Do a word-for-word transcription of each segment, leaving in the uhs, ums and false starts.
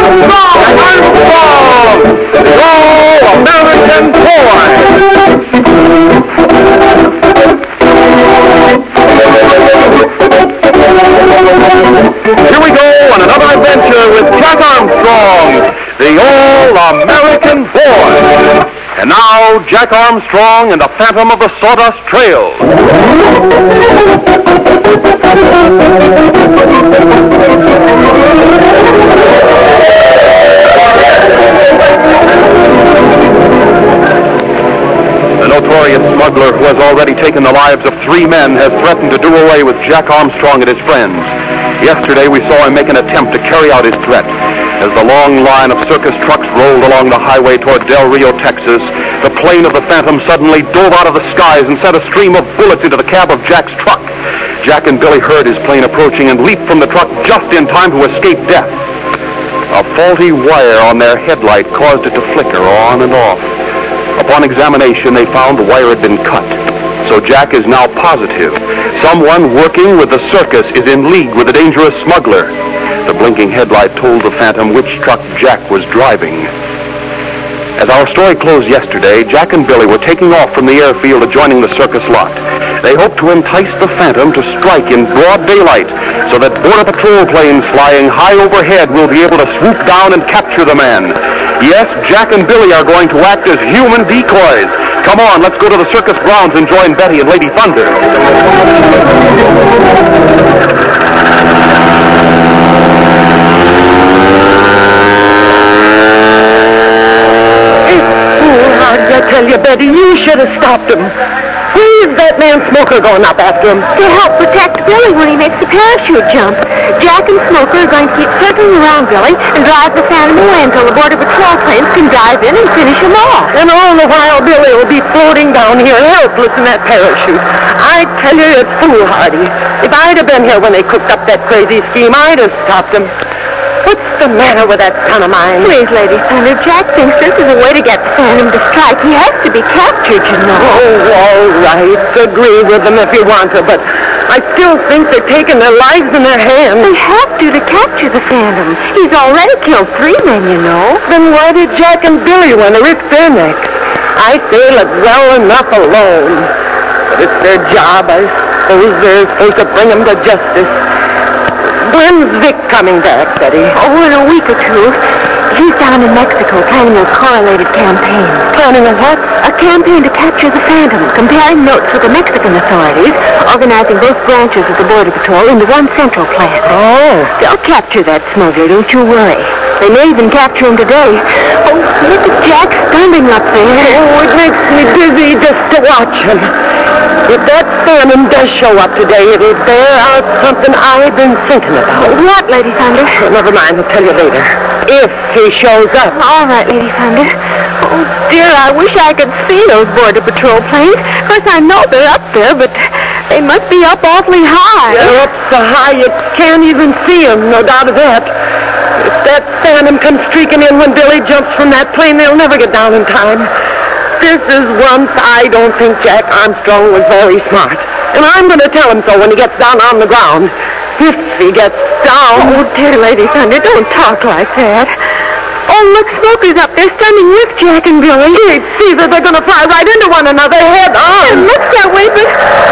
Armstrong! Go American boy! Here we go on another adventure with Jack Armstrong, the All-American Boy. And now, Jack Armstrong and the Phantom of the Sawdust Trail. The notorious smuggler who has already taken the lives of three men has threatened to do away with Jack Armstrong and his friends. Yesterday, we saw him make an attempt to carry out his threat. As the long line of circus trucks rolled along the highway toward Del Rio, Texas, the plane of the Phantom suddenly dove out of the skies and sent a stream of bullets into the cab of Jack's truck. Jack and Billy heard his plane approaching and leaped from the truck just in time to escape death. A faulty wire on their headlight caused it to flicker on and off. Upon examination, they found the wire had been cut. So Jack is now positive someone working with the circus is in league with a dangerous smuggler. The blinking headlight told the Phantom which truck Jack was driving. As our story closed yesterday, Jack and Billy were taking off from the airfield adjoining the circus lot. They hoped to entice the Phantom to strike in broad daylight so that Border Patrol planes flying high overhead will be able to swoop down and capture the man. Yes, Jack and Billy are going to act as human decoys. Come on, let's go to the circus grounds and join Betty and Lady Thunder. I tell you, Betty, you should have stopped him. Where's that man Smoker going up after him? To help protect Billy when he makes the parachute jump. Jack and Smoker are going to keep circling around Billy and drive the Phantom away until the Border Patrol planes can dive in and finish him off. And all the while, Billy will be floating down here helpless in that parachute. I tell you, it's foolhardy. If I'd have been here when they cooked up that crazy scheme, I'd have stopped him. What's the matter with that son of mine? Please, Lady Thunder, Jack thinks this is a way to get the Phantom to strike. He has to be captured, you know. Oh, all right. Agree with them if you want to, but I still think they're taking their lives in their hands. They have to to capture the Phantom. He's already killed three men, you know. Then why did Jack and Billy want to risk their necks? I say let well enough alone. But it's their job. I suppose they're supposed to bring them to justice. When's Vic coming back, Betty? Oh, in a week or two. He's down in Mexico planning a correlated campaign. Planning a what? A campaign to capture the Phantom, comparing notes with the Mexican authorities, organizing both branches of the Border Patrol into one central plan. Oh. They'll capture that smuggler, don't you worry. They may even capture him today. Oh, look at Jack standing up there. Oh, it makes me dizzy just to watch him. If that Phantom does show up today, it'll bear out something I've been thinking about. What, Lady Thunder? Oh, never mind, I'll tell you later. If he shows up. All right, Lady Thunder. Oh, dear, I wish I could see those Border Patrol planes. Of course, I know they're up there, but they must be up awfully high. They're up so high you can't even see them, no doubt of that. If that Phantom comes streaking in when Billy jumps from that plane, they'll never get down in time. This is once I don't think Jack Armstrong was very smart. And I'm going to tell him so when he gets down on the ground. If he gets down... Oh, dear Lady Thunder, don't talk like that. Oh, look, Smoker's up there standing with Jack and Billy. Great Caesar, they're going to fly right into one another head on. It looks that way, but...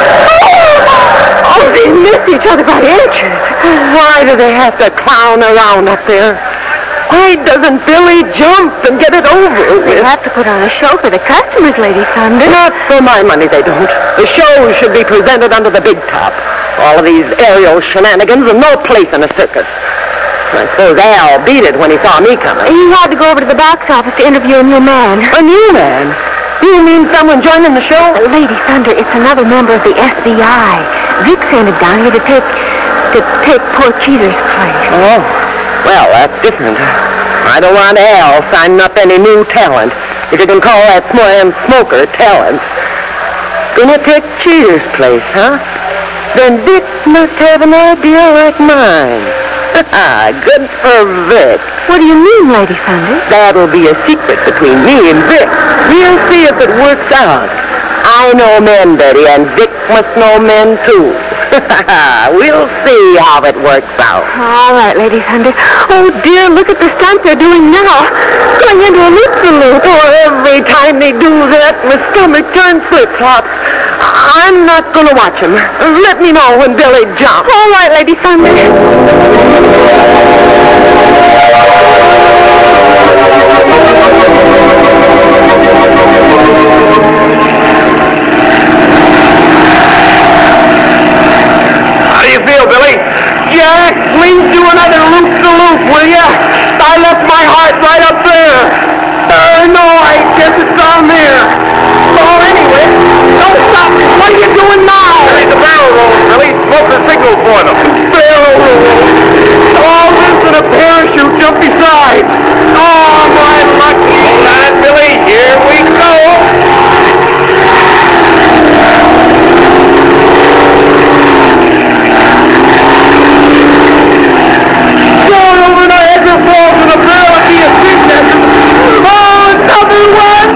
Oh, oh they missed each other by inches. Why do they have to clown around up there? Why doesn't Billy jump and get it over with? They have to put on a show for the customers, Lady Thunder. Not for my money, they don't. The show should be presented under the big top. All of these aerial shenanigans are no place in a circus. I suppose Al beat it when he saw me coming. He had to go over to the box office to interview a new man. A new man? You mean someone joining the show? Uh, Lady Thunder, it's another member of the F B I. Vic sent it down here to take, to take poor Cheater's place. Oh. Well, that's different. I don't want Al signing up any new talent, if you can call that sm- Smoker talent. Gonna take Cheater's place, huh? Then Vic must have an idea like mine. Good for Vic. What do you mean, Lady Thunder? That'll be a secret between me and Vic. We'll see if it works out. I know men, Betty, and Vic must know men, too. We'll see how it works out. All right, Lady Thunder. Oh, dear, look at the stunt they're doing now. Going into a loop-de-loop. Oh, every time they do that, my stomach turns flip-flops. I'm not going to watch him. Let me know when Billy jumps. All right, Lady Thunder. How do you feel, Billy? Jack, please do another loop-de-loop, will ya? I left my heart right up there. Uh, no, I guess it's down there. Oh, anyway, don't stop. What are you doing now? Billy, the barrel rolls, Billy. Smoke the signal for them. Barrel roll. All this in a parachute jump beside. Oh, my lucky. Hold on, Billy. Here we go. Going over Niagara Falls with a barrel of the street nesting. Oh, another one.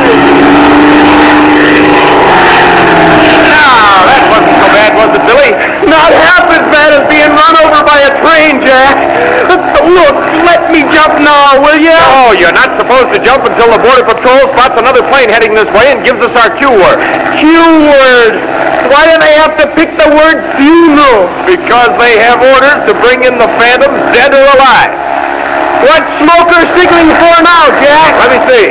Now, that wasn't so bad, was it, Billy? Not half as bad as being run over by a train, Jack. Look, let me jump now, will you? Oh, you're not supposed to jump until the Border Patrol spots another plane heading this way and gives us our cue word. Q word. Why do they have to pick the word funeral? Because they have orders to bring in the phantoms, dead or alive. What's Smoker signaling for now, Jack? Let me see.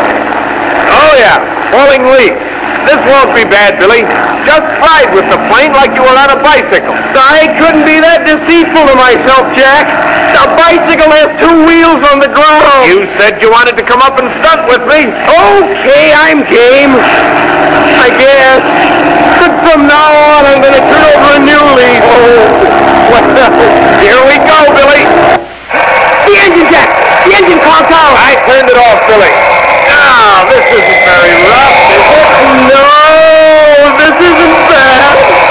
Oh, yeah, falling leaves. This won't be bad, Billy. Just ride with the plane like you were on a bicycle. I couldn't be that deceitful to myself, Jack. A bicycle has two wheels on the ground. You said you wanted to come up and stunt with me. Okay, I'm game. I guess. But from now on, I'm going to turn over a new leaf. Oh, well, here we go, Billy. The engine, Jack. The engine conked out. I turned it off, Billy. Now, this isn't very rough, is it? No, this isn't bad.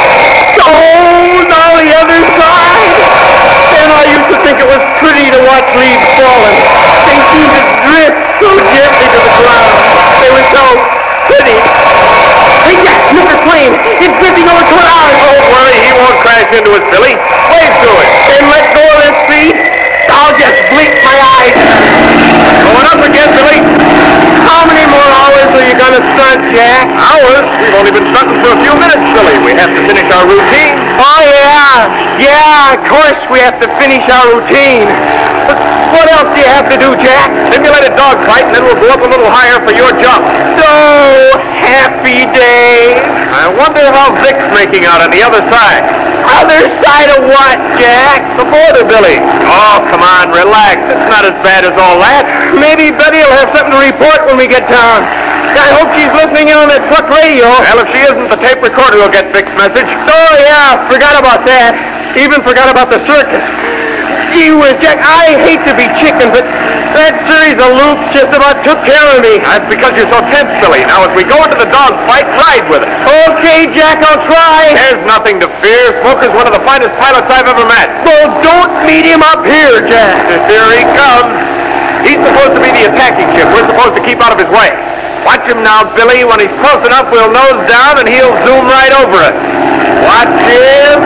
Oh, now the other side. And I used to think it was pretty to watch leaves falling. They seemed to drift so gently to the ground. They were so pretty. Hey, Jack, Smoker's plane. It's drifting over toward ours. Don't worry, he won't crash into us, Billy. Wave to it. And let go of this speed. I'll just blink my eyes. Going up again, Billy. How many more hours are you going to stunt, Jack? Hours? We've only been stunting for a few minutes, Billy. We have to finish our routine. Oh, yeah. Yeah, of course we have to finish our routine. But what else do you have to do, Jack? Simulate a dogfight, and then we'll go up a little higher for your jump. So happy day. I wonder how Vic's making out on the other side. Other side of what, Jack? The border, Billy. Oh, come on, relax. It's not as bad as all that. Maybe Betty will have something to report when we get down. I hope she's listening in on that truck radio. Well, if she isn't, the tape recorder will get Vic's message. Oh, yeah, forgot about that. Even forgot about the circus. Gee whiz, Jack, I hate to be chicken, but that series of loops just about took care of me. That's because you're so tense, Billy. Now, as we go into the dogfight, ride with it. Okay, Jack, I'll try. There's nothing to fear. Smoker's one of the finest pilots I've ever met. Well, don't meet him up here, Jack. Here he comes. He's supposed to be the attacking ship. We're supposed to keep out of his way. Watch him now, Billy. When he's close enough, we'll nose down, and he'll zoom right over us. Watch him.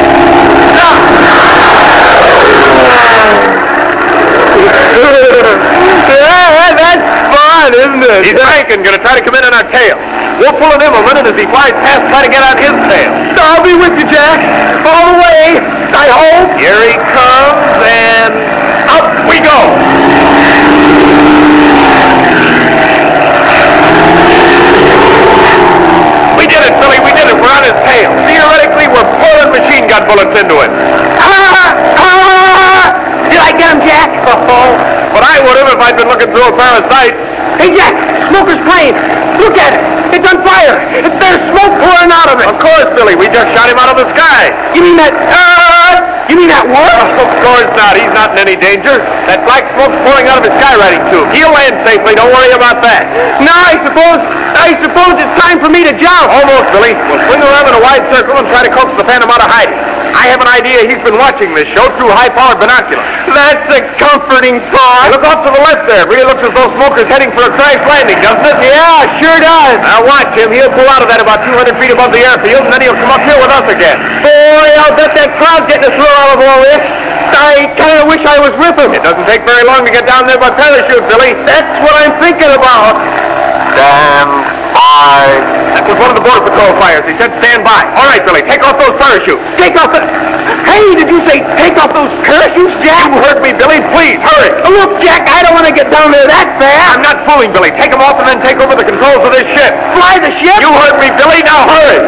Yeah, that's fun, isn't it? He's cranking, gonna try to come in on our tail. We'll pull him in a minute as he flies past, try to get on his tail. I'll be with you, Jack. All the way, I hope. Here he comes, and up we go. We did it, Billy, we did it. We're on his tail. Theoretically, we're pouring machine gun bullets into it. Ah! Ah! Did I get him, Jack? Oh, but I would have if I'd been looking through a pair of sights. Hey, Jack, Smoker's plane. Look at it. It's on fire. There's smoke pouring out of it. Of course, Billy. We just shot him out of the sky. You mean that... Uh, you mean that what? Of course not. He's not in any danger. That black smoke's pouring out of his skywriting tube. He'll land safely. Don't worry about that. Now, I suppose... I suppose it's time for me to jump. Almost, Billy. We'll swing around in a wide circle and try to coax the Phantom out of hiding. I have an idea he's been watching this show through high-powered binoculars. That's a comforting thought. Hey, look off to the left there. It really looks as though Smoker's heading for a crash landing, doesn't it? Yeah, sure does. Now watch him. He'll pull out of that about two hundred feet above the airfield, and then he'll come up here with us again. Boy, I'll bet that crowd's getting a thrill out of all this. I kind of wish I was with him. It doesn't take very long to get down there by parachute, Billy. That's what I'm thinking about. Stand by. That was one of the Border Patrol fires. He said stand by. All right, Billy, take off those parachutes. Take off the... Hey, did you say take off those parachutes, Jack? You heard me, Billy. Please, hurry. Oh, look, Jack, I don't want to get down there that fast. I'm not fooling, Billy. Take them off and then take over the controls of this ship. Fly the ship? You heard me, Billy. Now hurry.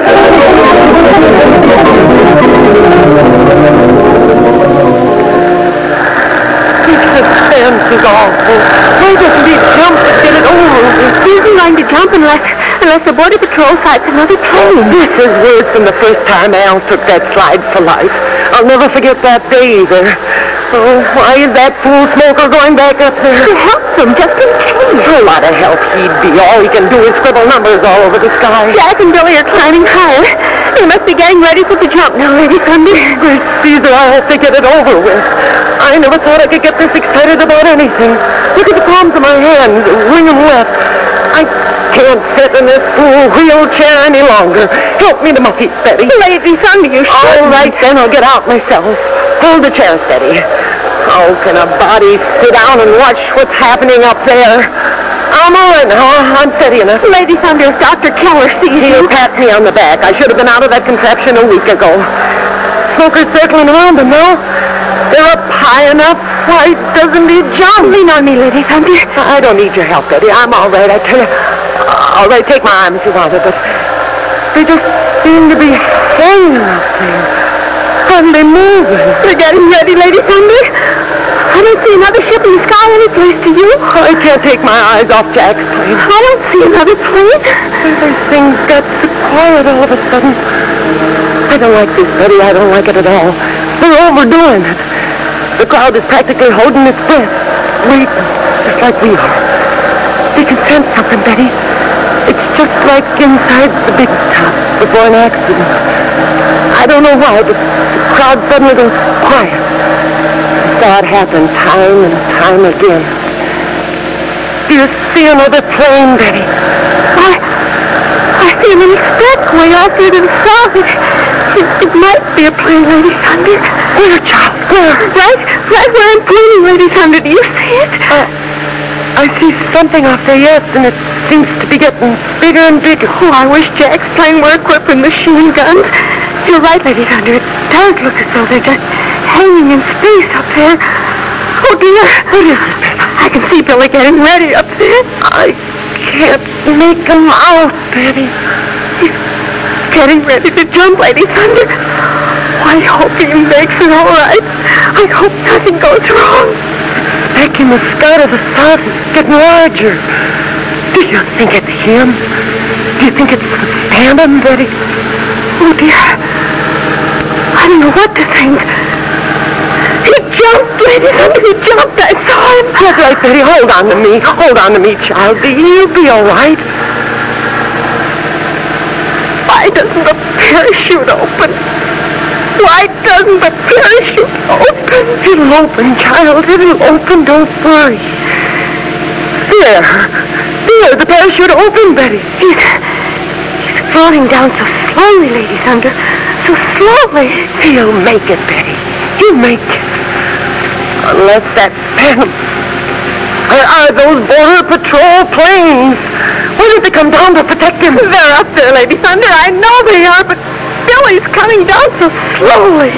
Suspense is awful. Why doesn't he jump to get it over with? He isn't going to jump unless, unless the Border Patrol sights another plane. This is worse than the first time Al took that slide for life. I'll never forget that day either. Oh, why is that fool Smoker going back up there? To help them, just in case. A lot of help he'd be. All he can do is scribble numbers all over the sky. Jack and Billy are climbing higher. They must be getting ready for the jump now, Lady Thunder. Great Caesar, I have to get it over with. I never thought I could get this excited about anything. Look at the palms of my hands, ring them wet. I can't sit in this fool wheelchair any longer. Help me to my feet, Betty. Lady Thunder, you should. All right, then, I'll get out myself. Hold the chair steady. How can a body sit down and watch what's happening up there? I'm all right now. I'm steady enough. Lady Thunder, if Doctor Keller sees He'll you. pat me on the back. I should have been out of that contraption a week ago. Smoker's circling around them now. They're up high enough. Why doesn't he jump? Lean on me, Lady Thunder. I don't need your help, Betty. I'm all right, I tell you. All right, take my arm if you want it, but they just seem to be hanging up there. Hardly moving. They're getting ready, Lady Thunder. I don't see another ship in the sky any place to you. I can't take my eyes off Jack's plane. I don't see another plane. Everything's got so quiet all of a sudden. I don't like this, Betty. I don't like it at all. They're overdoing it. The crowd is practically holding its breath, waiting, just like we are. They can sense something, Betty. It's just like inside the big top before an accident. I don't know why, but the crowd suddenly goes quiet. I saw it happen time and time again. Do you see another plane, Betty? I, I see an express way off here to the south. It, it, it might be a plane, Lady Thunder. Where, child? Where? Right, right where I'm pointing, Lady Thunder. Do you see it? Uh, I see something off there, yes, and it seems to be getting bigger and bigger. Oh, I wish Jack's plane were equipped with machine guns. You're right, Lady Thunder. It does look as though they're just hanging in space up there. Oh, dear. What is it? I can see Billy getting ready up there. I can't make him out, Betty. He's getting ready to jump, Lady Thunder. I hope he makes it all right. I hope nothing goes wrong. Back in the sky to the south is getting larger. Do you think it's him? Do you think it's the Phantom, Betty? Oh, dear. I don't know what to think. He jumped, Lady Thunder. He jumped. I saw him. That's right, Betty. Hold on to me. Hold on to me, child. You'll be all right. Why doesn't the parachute open? Why doesn't the parachute open? It'll open, child. It'll open. Don't worry. There. There. The parachute opened, Betty. He's, he's floating down so slowly, Lady Thunder. So slowly. He'll make it, Betty. He'll make it. Unless that Phantom... Where are those Border Patrol planes? Where did they come down to protect him? They're up there, Lady Thunder. I know they are, but Billy's coming down so slowly.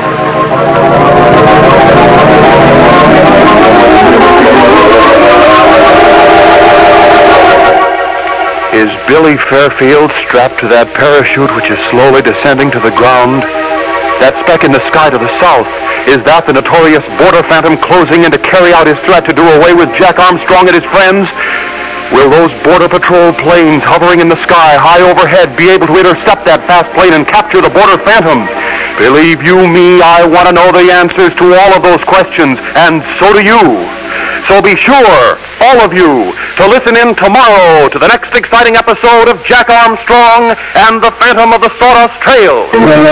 Is Billy Fairfield strapped to that parachute which is slowly descending to the ground? That speck in the sky to the south, is that the notorious Border Phantom closing in to carry out his threat to do away with Jack Armstrong and his friends? Will those Border Patrol planes hovering in the sky high overhead be able to intercept that fast plane and capture the Border Phantom? Believe you me, I want to know the answers to all of those questions, and so do you. So be sure, all of you, to listen in tomorrow to the next exciting episode of Jack Armstrong and the Phantom of the Sawdust Trail.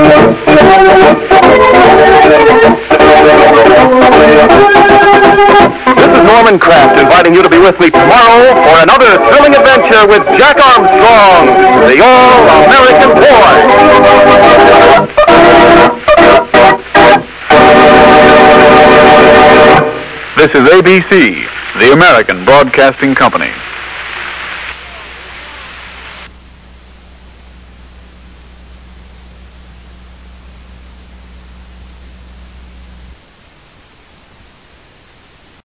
This is Norman Kraft inviting you to be with me tomorrow for another thrilling adventure with Jack Armstrong, the All-American Boy. This is A B C, the American Broadcasting Company.